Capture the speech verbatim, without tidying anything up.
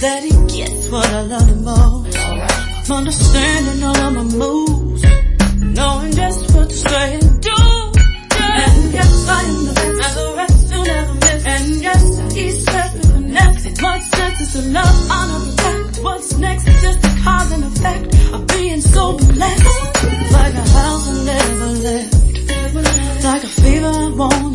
that he gets what I love the most. I'm understanding all of my moves, knowing just what to say and do. Yeah. And yes, I am the best, and the rest you'll never miss. And yes, he's perfect for next. It much sense is to love, honor, respect. What's next is just a cause and effect of being so blessed. Like a house I never left, like a fever I won't